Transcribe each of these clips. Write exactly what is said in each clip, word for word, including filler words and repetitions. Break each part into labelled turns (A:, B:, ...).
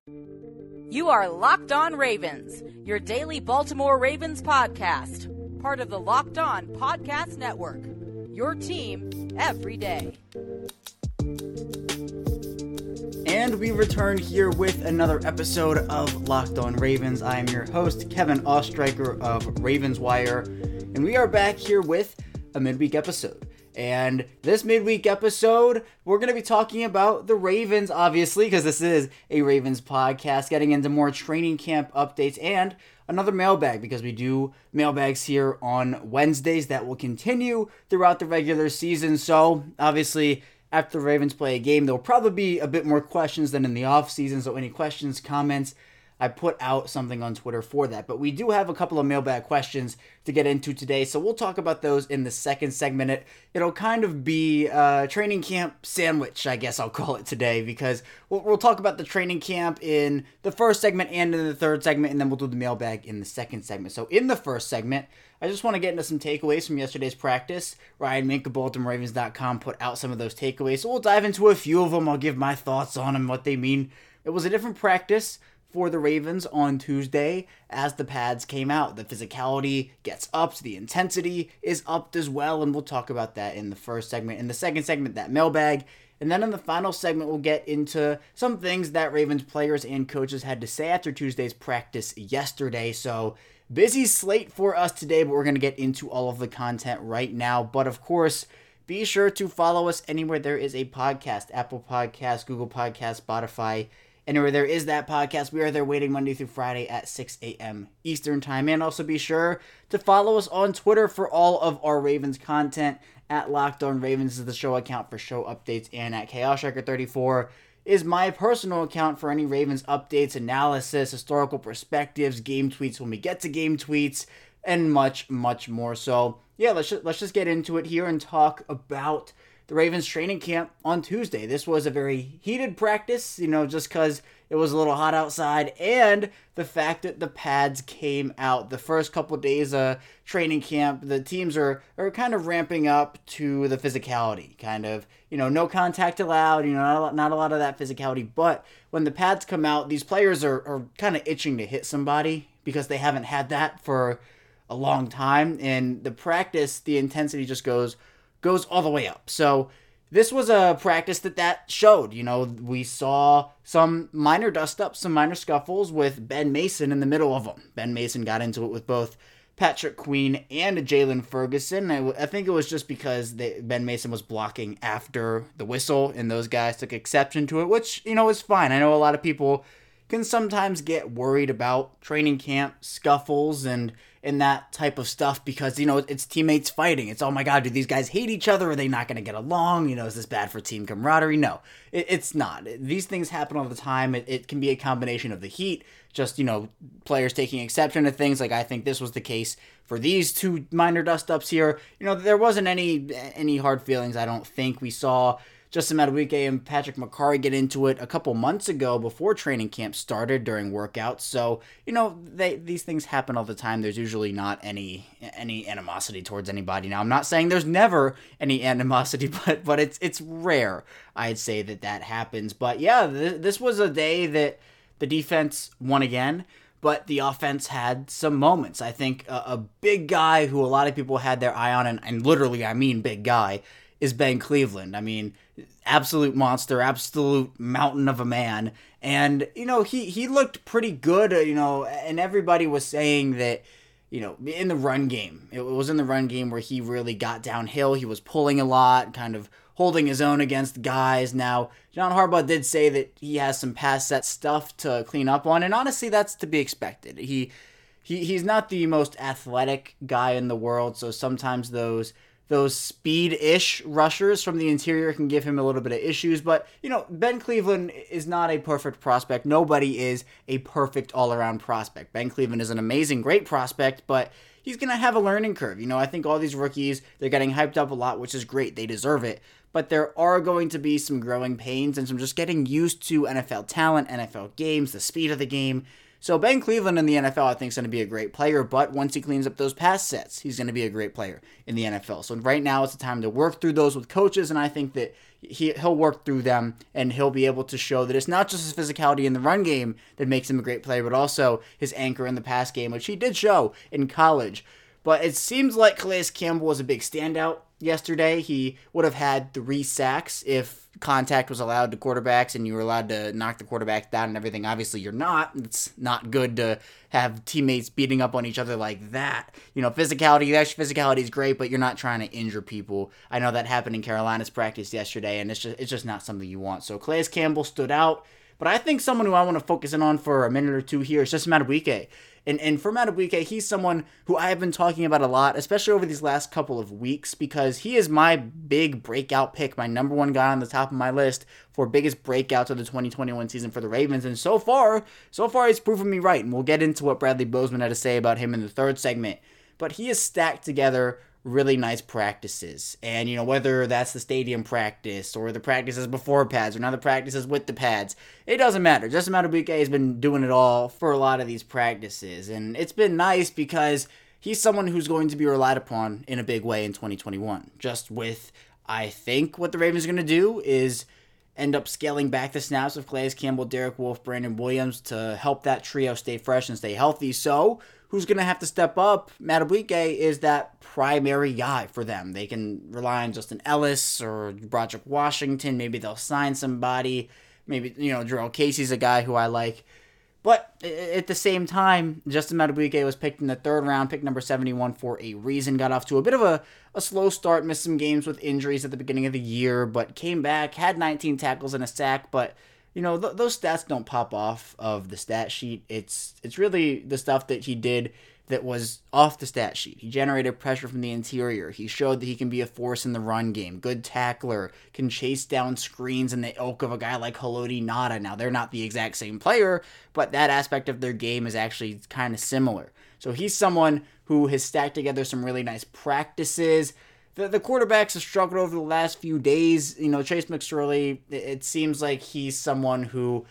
A: You are Locked On Ravens, your daily Baltimore Ravens podcast, part of the Locked On Podcast Network, your team every day.
B: And we return here with another episode of Locked On Ravens. I am your host, Kevin Ostreicher of Ravens Wire, and we are back here with a midweek episode. And this midweek episode, we're going to be talking about the Ravens, obviously, because this is a Ravens podcast, getting into more training camp updates and another mailbag, because we do mailbags here on Wednesdays that will continue throughout the regular season. So, obviously, after the Ravens play a game, there will probably be a bit more questions than in the offseason. So, any questions, comments, I put out something on Twitter for that. But we do have a couple of mailbag questions to get into today, so we'll talk about those in the second segment. It, it'll kind of be a training camp sandwich, I guess I'll call it today, because we'll, we'll talk about the training camp in the first segment and in the third segment, and then we'll do the mailbag in the second segment. So in the first segment, I just want to get into some takeaways from yesterday's practice. Ryan Mink of Baltimore Ravens dot com put out some of those takeaways, so we'll dive into a few of them. I'll give my thoughts on them, what they mean. It was a different practice for the Ravens on Tuesday as the pads came out. The physicality gets upped, the intensity is upped as well, and we'll talk about that in the first segment. In the second segment, that mailbag, and then in the final segment, we'll get into some things that Ravens players and coaches had to say after Tuesday's practice yesterday. So, busy slate for us today, but we're going to get into all of the content right now. But of course, be sure to follow us anywhere there is a podcast: Apple Podcasts, Google Podcasts, Spotify. Anywhere there is that podcast, we are there waiting Monday through Friday at six a.m. Eastern Time. And also be sure to follow us on Twitter for all of our Ravens content. At Locked On Ravens is the show account for show updates, and at Chaos Striker thirty-four is my personal account for any Ravens updates, analysis, historical perspectives, game tweets when we get to game tweets, and much, much more. So, yeah, let's just, let's just get into it here and talk about the Ravens training camp on Tuesday. This was a very heated practice, you know, just because it was a little hot outside, and the fact that the pads came out. The first couple of days of training camp, the teams are, are kind of ramping up to the physicality, kind of, you know, no contact allowed, you know, not a lot, not a lot of that physicality, but when the pads come out, these players are, are kind of itching to hit somebody because they haven't had that for a long time, and the practice, the intensity just goes goes all the way up. So this was a practice that that showed. You know, we saw some minor dust-ups, some minor scuffles with Ben Mason in the middle of them. Ben Mason got into it with both Patrick Queen and Jalen Ferguson. I, I think it was just because they, Ben Mason was blocking after the whistle, and those guys took exception to it, which, you know, is fine. I know a lot of people can sometimes get worried about training camp scuffles and and that type of stuff because, you know, it's teammates fighting. It's, oh my God, do these guys hate each other? Are they not going to get along? You know, is this bad for team camaraderie? No, it, it's not. These things happen all the time. It, it can be a combination of the heat, just, you know, players taking exception to things. Like, I think this was the case for these two minor dust-ups here. You know, there wasn't any any hard feelings, I don't think. We saw Justin Madubuike and Patrick Mekari get into it a couple months ago before training camp started during workouts. So, you know, they, these things happen all the time. There's usually not any any animosity towards anybody. Now, I'm not saying there's never any animosity, but but it's it's rare, I'd say, that that happens. But yeah, th- this was a day that the defense won again, but the offense had some moments. I think a, a big guy who a lot of people had their eye on, and, and literally I mean big guy, is Ben Cleveland. I mean, absolute monster, absolute mountain of a man. And, you know, he, he looked pretty good, you know, and everybody was saying that, you know, in the run game, it was in the run game where he really got downhill. He was pulling a lot, kind of holding his own against guys. Now, John Harbaugh did say that he has some pass set stuff to clean up on, and honestly, that's to be expected. He, he he's not the most athletic guy in the world, so sometimes those those speed-ish rushers from the interior can give him a little bit of issues. But, you know, Ben Cleveland is not a perfect prospect. Nobody is a perfect all-around prospect. Ben Cleveland is an amazing, great prospect, but he's going to have a learning curve. You know, I think all these rookies, they're getting hyped up a lot, which is great. They deserve it. But there are going to be some growing pains and some just getting used to N F L talent, N F L games, the speed of the game. So Ben Cleveland in the N F L, I think, is going to be a great player, but once he cleans up those pass sets, he's going to be a great player in the N F L. So right now it's the time to work through those with coaches, and I think that, he, he'll work through them, and he'll be able to show that it's not just his physicality in the run game that makes him a great player, but also his anchor in the pass game, which he did show in college. But it seems like Calais Campbell was a big standout yesterday. He would have had three sacks if contact was allowed to quarterbacks and you were allowed to knock the quarterback down and everything. Obviously, you're not. It's not good to have teammates beating up on each other like that. You know, physicality, actually physicality is great, but you're not trying to injure people. I know that happened in Carolina's practice yesterday, and it's just it's just not something you want. So Calais Campbell stood out. But I think someone who I want to focus in on for a minute or two here is just Madubuike. And and for Madubuike, he's someone who I have been talking about a lot, especially over these last couple of weeks, because he is my big breakout pick, my number one guy on the top of my list for biggest breakouts of the twenty twenty-one season for the Ravens. And so far, so far he's proven me right. And we'll get into what Bradley Bozeman had to say about him in the third segment. But he has stacked together really nice practices. And, you know, whether that's the stadium practice or the practices before pads or now the practices with the pads, it doesn't matter. Justin Madubuike has been doing it all for a lot of these practices. And it's been nice because he's someone who's going to be relied upon in a big way in twenty twenty-one. Just with, I think, what the Ravens are going to do is end up scaling back the snaps of Calais Campbell, Derek Wolfe, Brandon Williams to help that trio stay fresh and stay healthy. So who's going to have to step up? Madubuike is that primary guy for them. They can rely on Justin Ellis or Broderick Washington. Maybe they'll sign somebody. Maybe, you know, Jarrell Casey's a guy who I like. But at the same time, Justin Madubuike was picked in the third round, pick number seventy-one for a reason. Got off to a bit of a, a slow start, missed some games with injuries at the beginning of the year, but came back, had nineteen tackles and a sack. But, you know, th- those stats don't pop off of the stat sheet. It's it's really the stuff that he did that was off the stat sheet. He generated pressure from the interior. He showed that he can be a force in the run game. Good tackler, can chase down screens in the ilk of a guy like Haloti Ngata. Now, they're not the exact same player, but that aspect of their game is actually kind of similar. So he's someone who has stacked together some really nice practices. The, the quarterbacks have struggled over the last few days. You know, Chase McSorley, it, it seems like he's someone who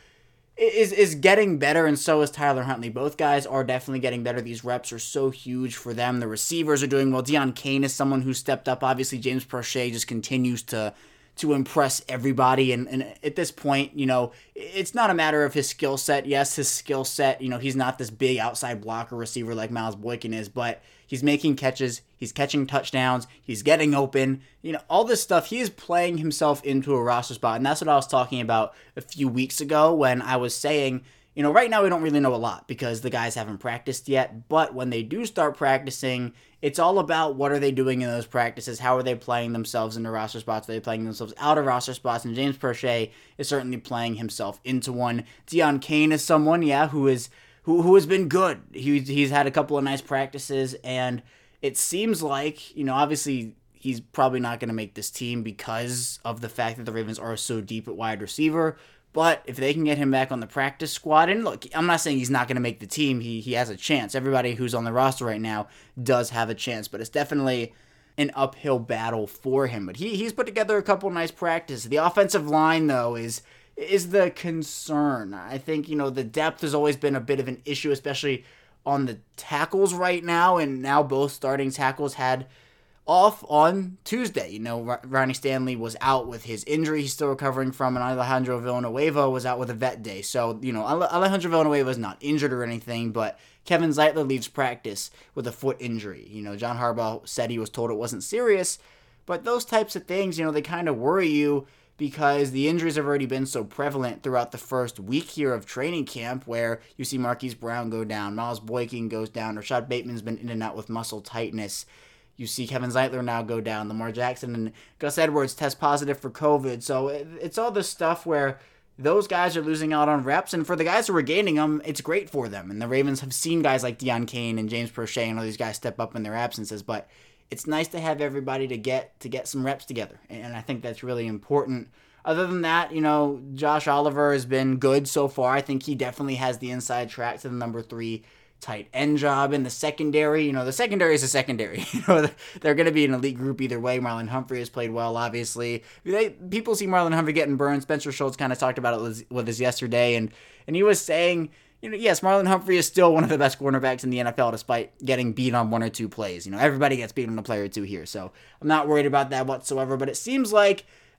B: is is getting better, and so is Tyler Huntley. Both guys are definitely getting better. These reps are so huge for them. The receivers are doing well. Deon Cain is someone who stepped up. Obviously, James Prochet just continues to to impress everybody. And, and at this point, you know, it's not a matter of his skill set. Yes, his skill set, you know, he's not this big outside blocker receiver like Miles Boykin is, but he's making catches, he's catching touchdowns, he's getting open, you know, all this stuff. He is playing himself into a roster spot. And that's what I was talking about a few weeks ago when I was saying, you know, right now we don't really know a lot because the guys haven't practiced yet. But when they do start practicing, it's all about what are they doing in those practices? How are they playing themselves into roster spots? Are they playing themselves out of roster spots? And James Prochet is certainly playing himself into one. Deon Cain is someone, yeah, who is who who has been good. He, he's had a couple of nice practices, and it seems like, you know, obviously he's probably not going to make this team because of the fact that the Ravens are so deep at wide receiver. But if they can get him back on the practice squad, and look, I'm not saying he's not going to make the team. He he has a chance. Everybody who's on the roster right now does have a chance, but it's definitely an uphill battle for him. But he he's put together a couple nice practices. The offensive line, though, is is the concern. I think, you know, the depth has always been a bit of an issue, especially on the tackles right now, and now both starting tackles had off on Tuesday. You know, Ronnie Stanley was out with his injury he's still recovering from, and Alejandro Villanueva was out with a vet day. So, you know, Alejandro Villanueva is not injured or anything, but Kevin Zeitler leaves practice with a foot injury. You know, John Harbaugh said he was told it wasn't serious, but those types of things, you know, they kind of worry you because the injuries have already been so prevalent throughout the first week here of training camp, where you see Marquise Brown go down, Miles Boykin goes down, Rashad Bateman's been in and out with muscle tightness. You see Kevin Zeitler now go down. Lamar Jackson and Gus Edwards test positive for COVID. So it's all this stuff where those guys are losing out on reps. And for the guys who are gaining them, it's great for them. And the Ravens have seen guys like Deon Cain and James Prochet and all these guys step up in their absences. But it's nice to have everybody to get to get some reps together. And I think that's really important. Other than that, you know, Josh Oliver has been good so far. I think he definitely has the inside track to the number three tight end job. In the secondary, you know, the secondary is a secondary. You know, they're going to be an elite group either way. Marlon Humphrey has played well, obviously. They, people see Marlon Humphrey getting burned. Spencer Schultz kind of talked about it with us yesterday, and and he was saying, you know, yes, Marlon Humphrey is still one of the best cornerbacks in the N F L despite getting beat on one or two plays. You know, everybody gets beat on a play or two here, so I'm not worried about that whatsoever. But it seems like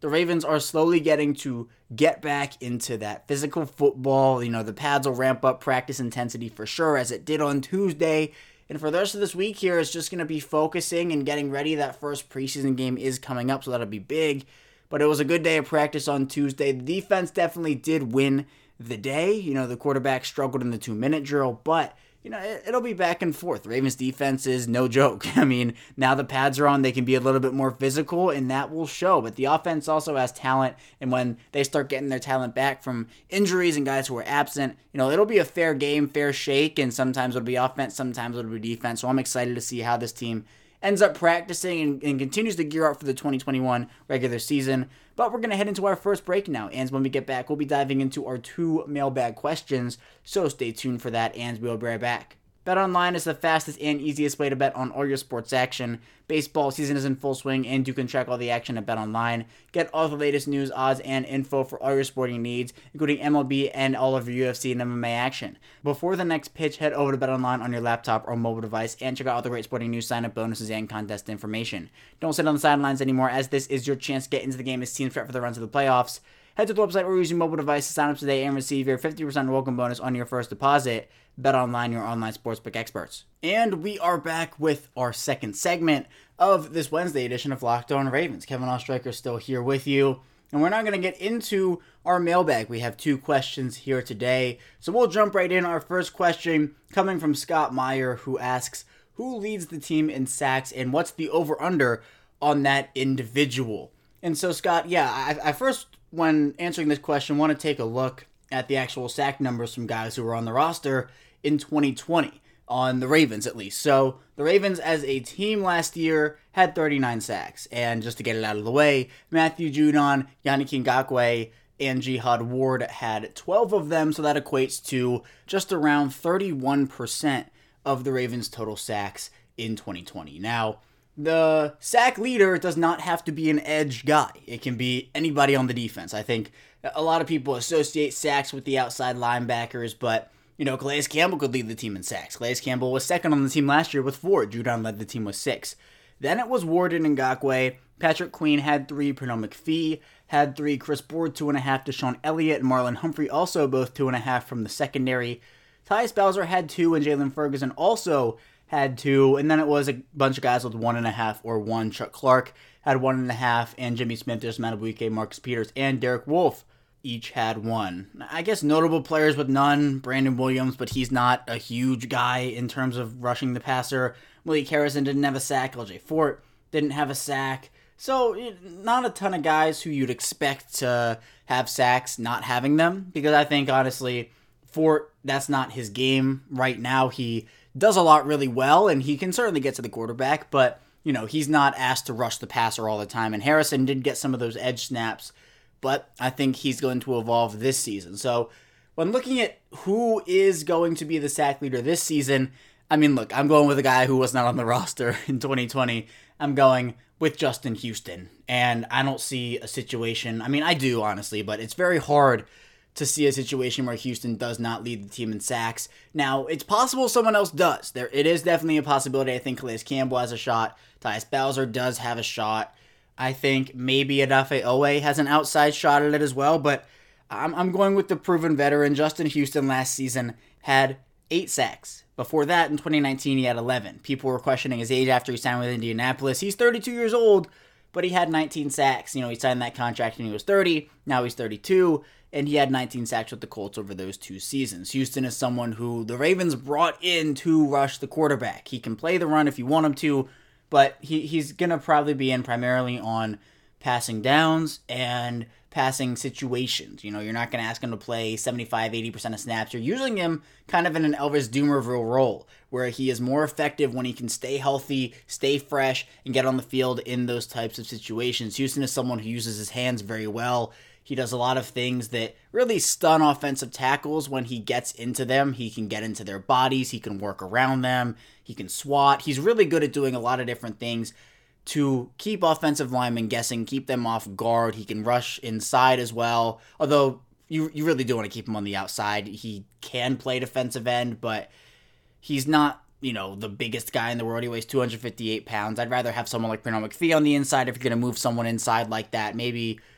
B: the Ravens are slowly getting to get back into that physical football. You know, the pads will ramp up practice intensity for sure, as it did on Tuesday. And for the rest of this week here, it's just going to be focusing and getting ready. That first preseason game is coming up, so that'll be big. But it was a good day of practice on Tuesday. The defense definitely did win the day. You know, the quarterback struggled in the two-minute drill, but you know, it, it'll be back and forth. The Ravens defense is no joke. I mean, now the pads are on, they can be a little bit more physical, and that will show. But the offense also has talent, and when they start getting their talent back from injuries and guys who are absent, you know, it'll be a fair game, fair shake, and sometimes it'll be offense, sometimes it'll be defense. So I'm excited to see how this team ends up practicing and, and continues to gear up for the twenty twenty-one regular season. But we're going to head into our first break now. And when we get back, we'll be diving into our two mailbag questions. So stay tuned for that, and we'll be right back. BetOnline is the fastest and easiest way to bet on all your sports action. Baseball season is in full swing, and you can track all the action at BetOnline. Get all the latest news, odds, and info for all your sporting needs, including M L B and all of your U F C and M M A action. Before the next pitch, head over to BetOnline on your laptop or mobile device and check out all the great sporting news, sign-up bonuses, and contest information. Don't sit on the sidelines anymore, as this is your chance to get into the game as teams prep for the run to the playoffs. Head to the website or use your mobile device to sign up today and receive your fifty percent welcome bonus on your first deposit. BetOnline, your online sportsbook experts. And we are back with our second segment of this Wednesday edition of Locked On Ravens. Kevin Ostreicher still here with you. And we're now going to get into our mailbag. We have two questions here today. So we'll jump right in. Our first question coming from Scott Meyer, who asks, who leads the team in sacks and what's the over-under on that individual? And so, Scott, yeah, I, I first, when answering this question, want to take a look at the actual sack numbers from guys who were on the roster in twenty twenty, on the Ravens at least. So the Ravens as a team last year had thirty-nine sacks. And just to get it out of the way, Matthew Judon, Yannick Ngakoue, and Jihad Ward had twelve of them, so that equates to just around thirty-one percent of the Ravens' total sacks in twenty twenty. Now, the sack leader does not have to be an edge guy. It can be anybody on the defense. I think a lot of people associate sacks with the outside linebackers, but, you know, Calais Campbell could lead the team in sacks. Calais Campbell was second on the team last year with four. Judon led the team with six. Then it was Ward and Ngakoue. Patrick Queen had three. Pernell McPhee had three. Chris Board, two and a half. Deshaun Elliott and Marlon Humphrey also both two and a half from the secondary. Tyus Bowser had two, and Jalen Ferguson also had two. And then it was a bunch of guys with one and a half or one. Chuck Clark had one and a half, and Jimmy Smith, Desmond Madubuike, Marcus Peters, and Derek Wolfe each had one. I guess notable players with none, Brandon Williams, but he's not a huge guy in terms of rushing the passer. Malik Harrison didn't have a sack. L J Fort didn't have a sack. So not a ton of guys who you'd expect to have sacks not having them, because I think, honestly, Fort, that's not his game right now. He does a lot really well, and he can certainly get to the quarterback, but, you know, he's not asked to rush the passer all the time. And Harrison did get some of those edge snaps, but I think he's going to evolve this season. So when looking at who is going to be the sack leader this season, I mean, look, I'm going with a guy who was not on the roster in twenty twenty. I'm going with Justin Houston, and I don't see a situation, I mean, I do, honestly, but it's very hard to see a situation where Houston does not lead the team in sacks. Now, it's possible someone else does. There, it is definitely a possibility. I think Calais Campbell has a shot. Tyus Bowser does have a shot. I think maybe Odafe Owe has an outside shot at it as well, but I'm, I'm going with the proven veteran. Justin Houston last season had eight sacks. Before that, in twenty nineteen, he had eleven. People were questioning his age after he signed with Indianapolis. He's thirty-two years old, but he had nineteen sacks. You know, he signed that contract when he was thirty. Now he's thirty-two, and he had nineteen sacks with the Colts over those two seasons. Houston is someone who the Ravens brought in to rush the quarterback. He can play the run if you want him to, but he, he's going to probably be in primarily on passing downs and passing situations. You know, you're not going to ask him to play seventy-five, eighty percent of snaps. You're using him kind of in an Elvis Dumervil role, where he is more effective when he can stay healthy, stay fresh, and get on the field in those types of situations. Houston is someone who uses his hands very well. He does a lot of things that really stun offensive tackles when he gets into them. He can get into their bodies. He can work around them. He can swat. He's really good at doing a lot of different things to keep offensive linemen guessing, keep them off guard. He can rush inside as well, although you you really do want to keep him on the outside. He can play defensive end, but he's not, you know, the biggest guy in the world. He weighs two hundred fifty-eight pounds. I'd rather have someone like Pernell McPhee on the inside if you're going to move someone inside like that. Maybe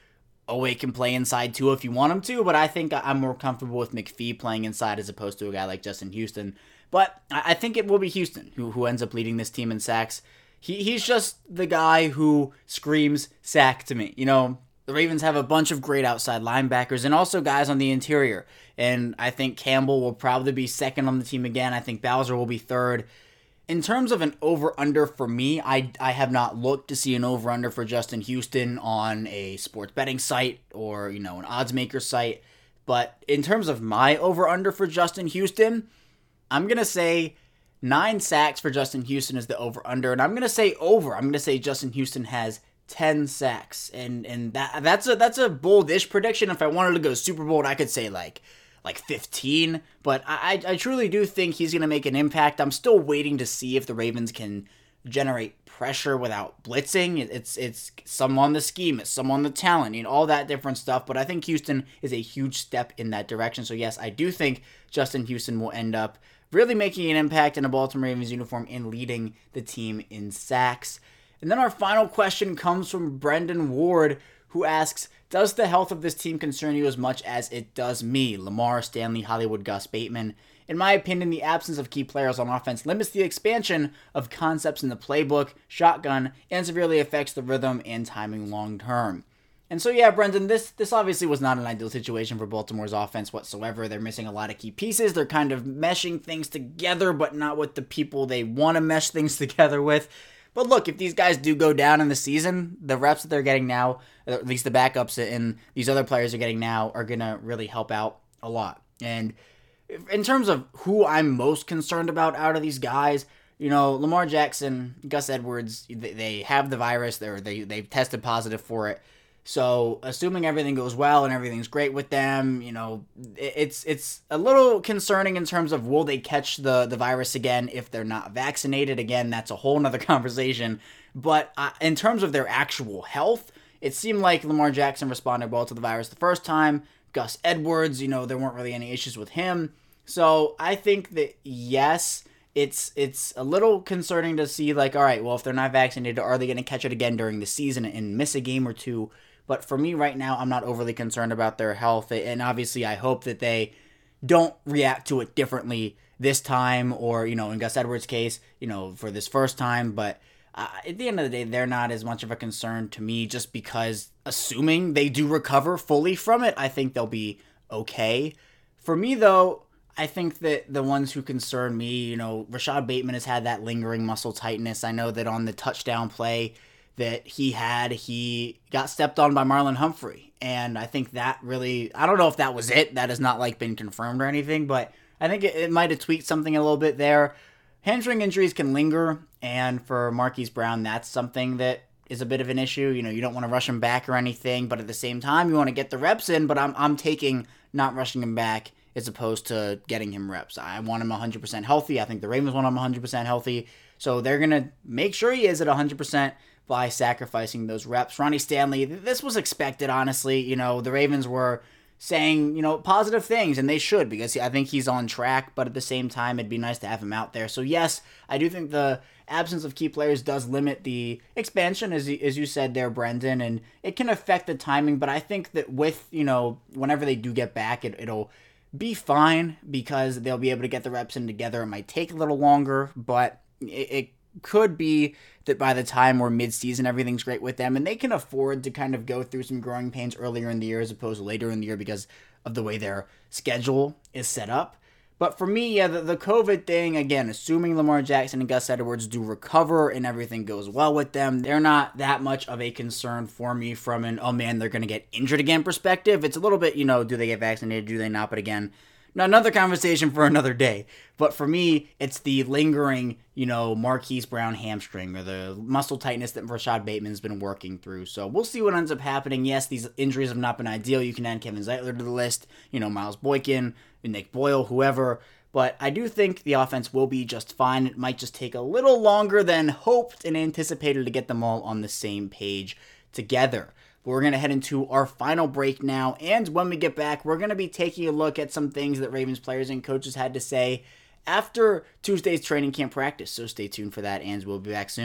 B: Oweh can play inside too if you want him to, but I think I'm more comfortable with McPhee playing inside as opposed to a guy like Justin Houston. But I think it will be Houston who, who ends up leading this team in sacks. He He's just the guy who screams sack to me. You know, the Ravens have a bunch of great outside linebackers and also guys on the interior. And I think Campbell will probably be second on the team again. I think Bowser will be third. In terms of an over-under for me, I, I have not looked to see an over-under for Justin Houston on a sports betting site or, you know, an odds maker site. But in terms of my over-under for Justin Houston, I'm going to say nine sacks for Justin Houston is the over-under. And I'm going to say over. I'm going to say Justin Houston has ten sacks. And and that that's a that's a bold-ish prediction. If I wanted to go super bold, I could say like like fifteen, but I, I truly do think he's going to make an impact. I'm still waiting to see if the Ravens can generate pressure without blitzing. It's it's some on the scheme, it's some on the talent, you know, all that different stuff, but I think Houston is a huge step in that direction. So yes, I do think Justin Houston will end up really making an impact in a Baltimore Ravens uniform and leading the team in sacks. And then our final question comes from Brendan Ward, who asks, does the health of this team concern you as much as it does me? Lamar, Stanley, Hollywood, Gus, Bateman. In my opinion, the absence of key players on offense limits the expansion of concepts in the playbook, shotgun, and severely affects the rhythm and timing long term. And so yeah, Brendan, this this obviously was not an ideal situation for Baltimore's offense whatsoever. They're missing a lot of key pieces. They're kind of meshing things together, but not with the people they want to mesh things together with. But look, if these guys do go down in the season, the reps that they're getting now, at least the backups and these other players are getting now, are going to really help out a lot. And in terms of who I'm most concerned about out of these guys, you know, Lamar Jackson, Gus Edwards, they have the virus. They're, they, they've tested positive for it. So assuming everything goes well and everything's great with them, you know, it's it's a little concerning in terms of will they catch the, the virus again if they're not vaccinated. Again, that's a whole nother conversation. But uh, in terms of their actual health, it seemed like Lamar Jackson responded well to the virus the first time. Gus Edwards, you know, there weren't really any issues with him. So I think that, yes, it's it's a little concerning to see, like, all right, well, if they're not vaccinated, are they going to catch it again during the season and miss a game or two? But for me right now, I'm not overly concerned about their health. And obviously, I hope that they don't react to it differently this time or, you know, in Gus Edwards' case, you know, for this first time. But uh, at the end of the day, they're not as much of a concern to me just because assuming they do recover fully from it, I think they'll be okay. For me, though, I think that the ones who concern me, you know, Rashad Bateman has had that lingering muscle tightness. I know that on the touchdown play that he had, he got stepped on by Marlon Humphrey. And I think that really, I don't know if that was it. That has not like been confirmed or anything, but I think it, it might have tweaked something a little bit there. Hamstring injuries can linger, and for Marquise Brown, that's something that is a bit of an issue. You know, you don't want to rush him back or anything, but at the same time, you want to get the reps in, but I'm I'm taking not rushing him back as opposed to getting him reps. I want him one hundred percent healthy. I think the Ravens want him one hundred percent healthy, so they're going to make sure he is at one hundred percent by sacrificing those reps. Ronnie Stanley, this was expected, honestly. You know, the Ravens were saying, you know, positive things, and they should, because I think he's on track, but at the same time, it'd be nice to have him out there. So yes, I do think the absence of key players does limit the expansion, as you, as you said there, Brendan, and it can affect the timing, but I think that with, you know, whenever they do get back, it, it'll be fine, because they'll be able to get the reps in together. It might take a little longer, but it, it could be that by the time we're mid-season, everything's great with them, and they can afford to kind of go through some growing pains earlier in the year as opposed to later in the year because of the way their schedule is set up. But for me, yeah, the, the COVID thing, again, assuming Lamar Jackson and Gus Edwards do recover and everything goes well with them, they're not that much of a concern for me from an, oh man, they're going to get injured again perspective. It's a little bit, you know, do they get vaccinated, do they not? But again, another conversation for another day. But for me, it's the lingering, you know, Marquise Brown hamstring or the muscle tightness that Rashad Bateman's been working through. So we'll see what ends up happening. Yes, these injuries have not been ideal. You can add Kevin Zeitler to the list, you know, Miles Boykin, Nick Boyle, whoever. But I do think the offense will be just fine. It might just take a little longer than hoped and anticipated to get them all on the same page together. We're going to head into our final break now, and when we get back, we're going to be taking a look at some things that Ravens players and coaches had to say after Tuesday's training camp practice, so stay tuned for that, and we'll be back soon.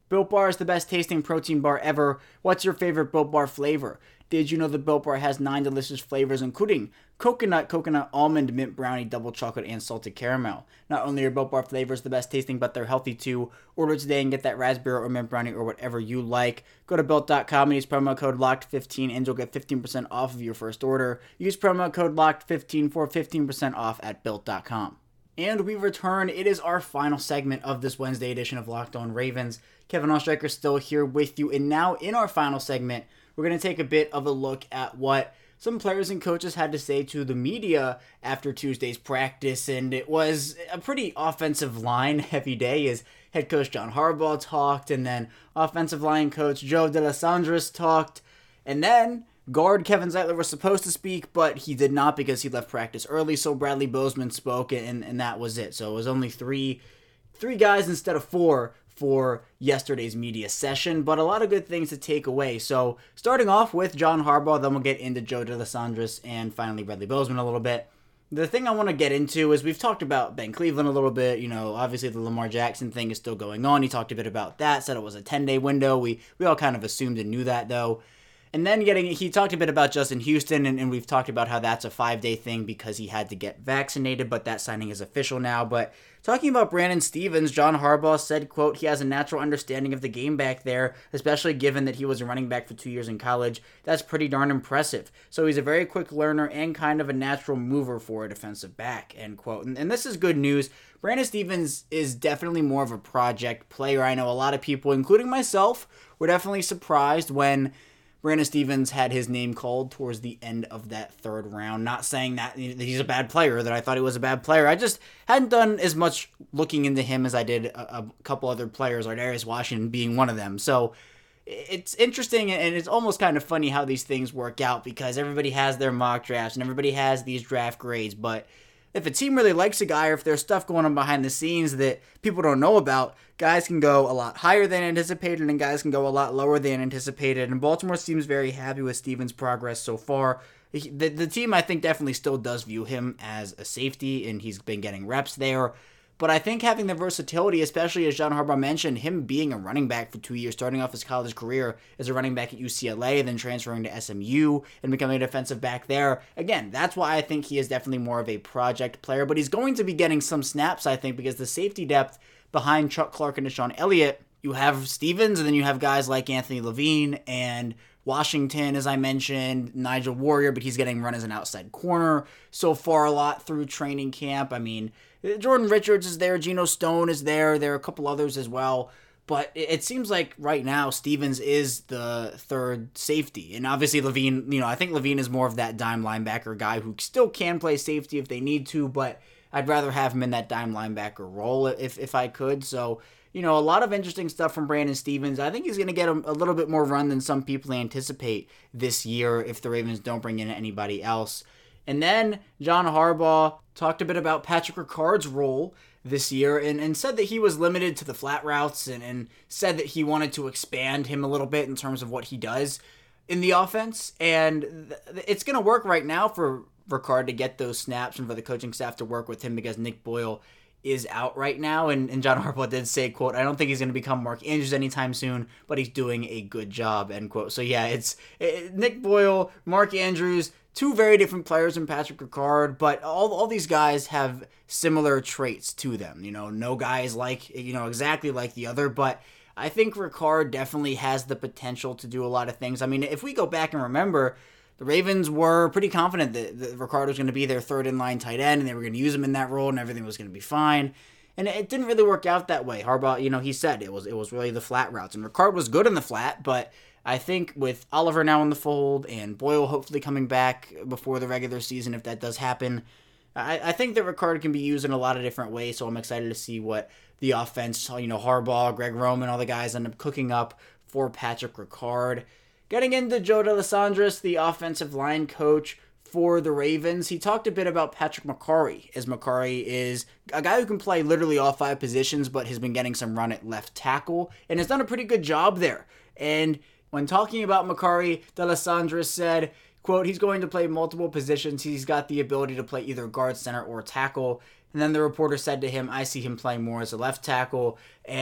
B: Built Bar is the best tasting protein bar ever. What's your favorite Built Bar flavor? Did you know that Built Bar has nine delicious flavors, including coconut, coconut, almond, mint brownie, double chocolate, and salted caramel? Not only are Built Bar flavors the best tasting, but they're healthy too. Order today and get that raspberry or mint brownie or whatever you like. Go to built dot com and use promo code locked fifteen and you'll get fifteen percent off of your first order. Use promo code locked fifteen for fifteen percent off at built dot com. And we return. It is our final segment of this Wednesday edition of Locked On Ravens. Kevin Oestreicher still here with you. And now in our final segment, we're going to take a bit of a look at what some players and coaches had to say to the media after Tuesday's practice. And it was a pretty offensive line heavy day as head coach John Harbaugh talked, and then offensive line coach Joe DeLassandris talked, and then guard Kevin Zeitler was supposed to speak, but he did not because he left practice early, so Bradley Bozeman spoke, and, and that was it. So it was only three three guys instead of four for yesterday's media session, but a lot of good things to take away. So starting off with John Harbaugh, then we'll get into Joe DeLassandris, and finally Bradley Bozeman a little bit. The thing I want to get into is we've talked about Ben Cleveland a little bit. You know, obviously the Lamar Jackson thing is still going on. He talked a bit about that, said it was a ten-day window. We we all kind of assumed and knew that, though. And then getting, he talked a bit about Justin Houston, and, and we've talked about how that's a five-day thing because he had to get vaccinated, but that signing is official now. But talking about Brandon Stephens, John Harbaugh said, quote, he has a natural understanding of the game back there, especially given that he was a running back for two years in college. That's pretty darn impressive. So he's a very quick learner and kind of a natural mover for a defensive back, end quote. And, and this is good news. Brandon Stephens is definitely more of a project player. I know a lot of people, including myself, were definitely surprised when Brandon Stephens had his name called towards the end of that third round. Not saying that he's a bad player, that I thought he was a bad player. I just hadn't done as much looking into him as I did a, a couple other players, like Darius Washington being one of them. So it's interesting, and it's almost kind of funny how these things work out because everybody has their mock drafts and everybody has these draft grades, but if a team really likes a guy, or if there's stuff going on behind the scenes that people don't know about, guys can go a lot higher than anticipated and guys can go a lot lower than anticipated. And Baltimore seems very happy with Stephens' progress so far. The, the team, I think, definitely still does view him as a safety, and he's been getting reps there. But I think having the versatility, especially as John Harbaugh mentioned, him being a running back for two years, starting off his college career as a running back at U C L A, then transferring to S M U and becoming a defensive back there. Again, that's why I think he is definitely more of a project player, but he's going to be getting some snaps, I think, because the safety depth behind Chuck Clark and Deshaun Elliott, you have Stephens, and then you have guys like Anthony Levine and Washington, as I mentioned, Nigel Warrior, but he's getting run as an outside corner so far a lot through training camp. I mean, Jordan Richards is there, Geno Stone is there, there are a couple others as well, but it seems like right now Stephens is the third safety, and obviously Levine, you know, I think Levine is more of that dime linebacker guy who still can play safety if they need to, but I'd rather have him in that dime linebacker role if if I could. So, you know, a lot of interesting stuff from Brandon Stephens. I think he's going to get a, a little bit more run than some people anticipate this year if the Ravens don't bring in anybody else. And then John Harbaugh talked a bit about Patrick Ricard's role this year and, and said that he was limited to the flat routes and, and said that he wanted to expand him a little bit in terms of what he does in the offense. And th- it's going to work right now for Ricard to get those snaps and for the coaching staff to work with him because Nick Boyle is out right now, and, and John Harbaugh did say, quote, I don't think he's going to become Mark Andrews anytime soon, but he's doing a good job, end quote. So yeah, it's it, Nick Boyle, Mark Andrews, two very different players in Patrick Ricard, but all all these guys have similar traits to them. You know, no guy is like, you know, exactly like the other, but I think Ricard definitely has the potential to do a lot of things. I mean, if we go back and remember, the Ravens were pretty confident that, that Ricard was going to be their third-in-line tight end, and they were going to use him in that role, and everything was going to be fine. And it didn't really work out that way. Harbaugh, you know, he said it was it was really the flat routes, and Ricard was good in the flat, but I think with Oliver now in the fold and Boyle hopefully coming back before the regular season, if that does happen, I, I think that Ricard can be used in a lot of different ways, so I'm excited to see what the offense, you know, Harbaugh, Greg Roman, all the guys end up cooking up for Patrick Ricard. Getting into Joe DeLassandris, the offensive line coach for the Ravens, he talked a bit about Patrick Mekari, as Mekari is a guy who can play literally all five positions, but has been getting some run at left tackle, and has done a pretty good job there. And when talking about Mekari, DeLassandris said, quote, he's going to play multiple positions. He's got the ability to play either guard, center, or tackle. And then the reporter said to him, I see him playing more as a left tackle. And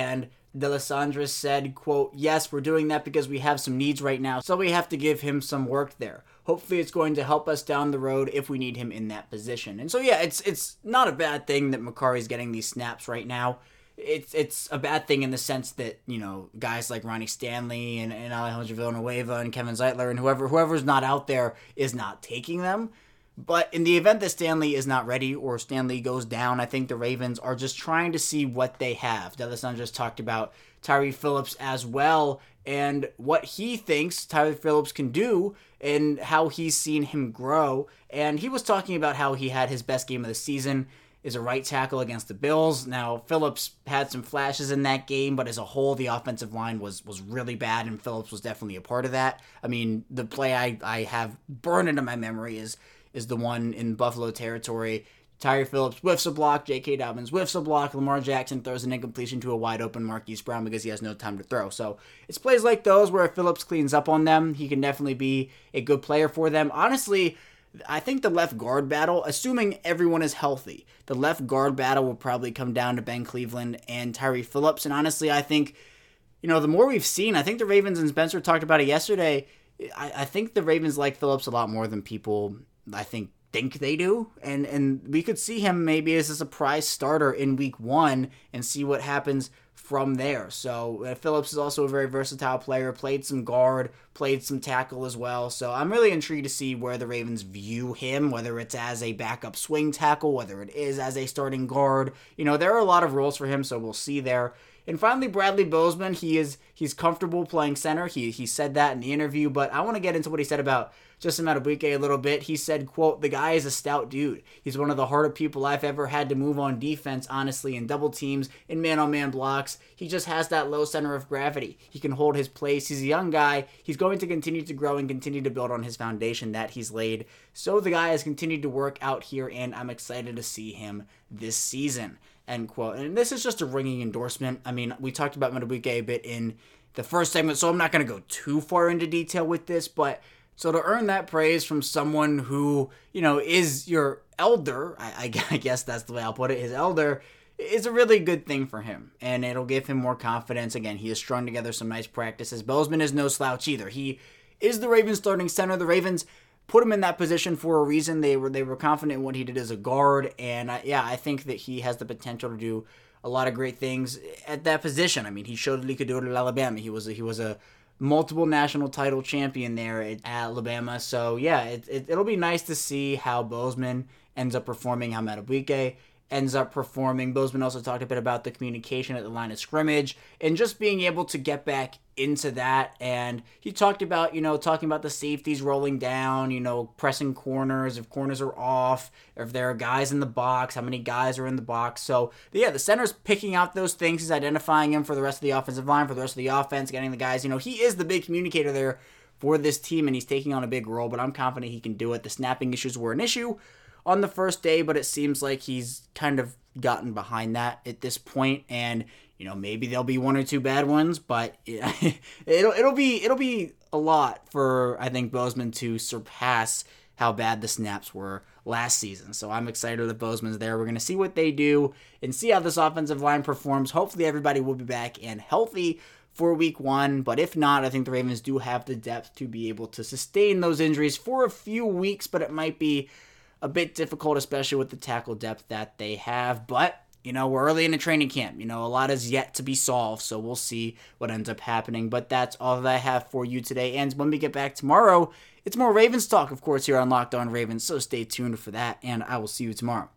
B: Delisandro said, quote, yes, we're doing that because we have some needs right now, so we have to give him some work there. Hopefully it's going to help us down the road if we need him in that position. And so, yeah, it's it's not a bad thing that Macari's getting these snaps right now. It's it's a bad thing in the sense that, you know, guys like Ronnie Stanley and, and Alejandro Villanueva and Kevin Zeitler and whoever whoever's not out there is not taking them. But in the event that Stanley is not ready or Stanley goes down, I think the Ravens are just trying to see what they have. Delisandro just talked about Tyree Phillips as well and what he thinks Tyree Phillips can do and how he's seen him grow. And he was talking about how he had his best game of the season is a right tackle against the Bills. Now, Phillips had some flashes in that game, but as a whole, the offensive line was was really bad, and Phillips was definitely a part of that. I mean, the play I, I have burned into my memory is is the one in Buffalo territory. Tyree Phillips whiffs a block, J K. Dobbins whiffs a block, Lamar Jackson throws an incompletion to a wide-open Marquise Brown because he has no time to throw. So it's plays like those where if Phillips cleans up on them, he can definitely be a good player for them. Honestly, I think the left guard battle, assuming everyone is healthy, the left guard battle will probably come down to Ben Cleveland and Tyree Phillips. And honestly, I think, you know, the more we've seen, I think the Ravens, and Spencer talked about it yesterday, I, I think the Ravens like Phillips a lot more than people, I think, think they do. And, and we could see him maybe as a surprise starter in week one and see what happens from there. So uh, Phillips is also a very versatile player, played some guard, played some tackle as well. So I'm really intrigued to see where the Ravens view him, whether it's as a backup swing tackle, whether it is as a starting guard. You know, there are a lot of roles for him, so we'll see there. And finally, Bradley Bozeman, he is he's comfortable playing center. He he said that in the interview, but I want to get into what he said about Justin Madubuike a little bit. He said, quote, the guy is a stout dude. He's one of the harder people I've ever had to move on defense, honestly, in double teams, in man-on-man blocks. He just has that low center of gravity. He can hold his place. He's a young guy. He's going to continue to grow and continue to build on his foundation that he's laid. So the guy has continued to work out here, and I'm excited to see him this season, end quote. And this is just a ringing endorsement. I mean, we talked about Madubuike a bit in the first segment, so I'm not going to go too far into detail with this, but so to earn that praise from someone who, you know, is your elder, I, I guess that's the way I'll put it, his elder, is a really good thing for him. And it'll give him more confidence. Again, he has strung together some nice practices. Bozeman is no slouch either. He is the Ravens starting center. The Ravens put him in that position for a reason. They were they were confident in what he did as a guard. And I, yeah, I think that he has the potential to do a lot of great things at that position. I mean, he showed that he could do it at Alabama. He was a, he was a multiple national title champion there at Alabama. So yeah, it, it, it'll be nice to see how Bozeman ends up performing, how Madubuike ends up performing. Bozeman also talked a bit about the communication at the line of scrimmage and just being able to get back into that. And he talked about, you know, talking about the safeties rolling down, you know, pressing corners, if corners are off, or if there are guys in the box, how many guys are in the box. So, yeah, the center's picking out those things. He's identifying them for the rest of the offensive line, for the rest of the offense, getting the guys. You know, he is the big communicator there for this team, and he's taking on a big role, but I'm confident he can do it. The snapping issues were an issue on the first day, but it seems like he's kind of gotten behind that at this point, and you know, maybe there'll be one or two bad ones, but it, it'll it'll be it'll be a lot for, I think, Bozeman to surpass how bad the snaps were last season. So I'm excited that Bozeman's there. We're going to see what they do and see how this offensive line performs. Hopefully everybody will be back and healthy for week one, but if not, I think the Ravens do have the depth to be able to sustain those injuries for a few weeks, but it might be a bit difficult, especially with the tackle depth that they have. But you know, we're early in the training camp. You know, a lot is yet to be solved, so we'll see what ends up happening. But that's all that I have for you today. And when we get back tomorrow, it's more Ravens talk, of course, here on Locked On Ravens, so stay tuned for that, and I will see you tomorrow.